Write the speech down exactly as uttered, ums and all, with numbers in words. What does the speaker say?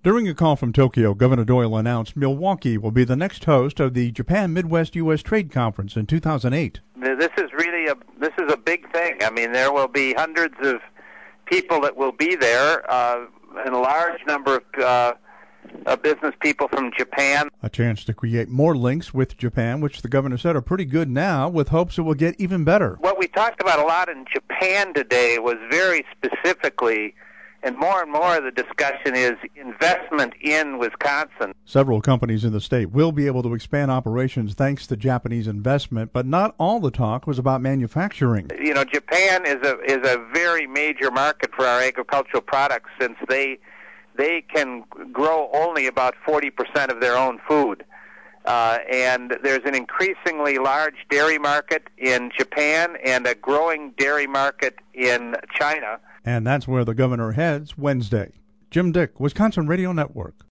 During a call from Tokyo, Governor Doyle announced Milwaukee will be the next host of the Japan Midwest U S Trade Conference in two thousand eight. This is really a this is a big thing. I mean, there will be hundreds of people that will be there, uh, and a large number of uh, uh, business people from Japan. A chance to create more links with Japan, which the governor said are pretty good now, with hopes it will get even better. What we talked about a lot in Japan today was very specifically, and more and more of the discussion is investment in Wisconsin. Several companies in the state will be able to expand operations thanks to Japanese investment, but not all the talk was about manufacturing. You know, Japan is a is a very major market for our agricultural products, since they they can grow only about forty percent of their own food. Uh, and there's an increasingly large dairy market in Japan and a growing dairy market in China. And that's where the governor heads Wednesday. Jim Dick, Wisconsin Radio Network.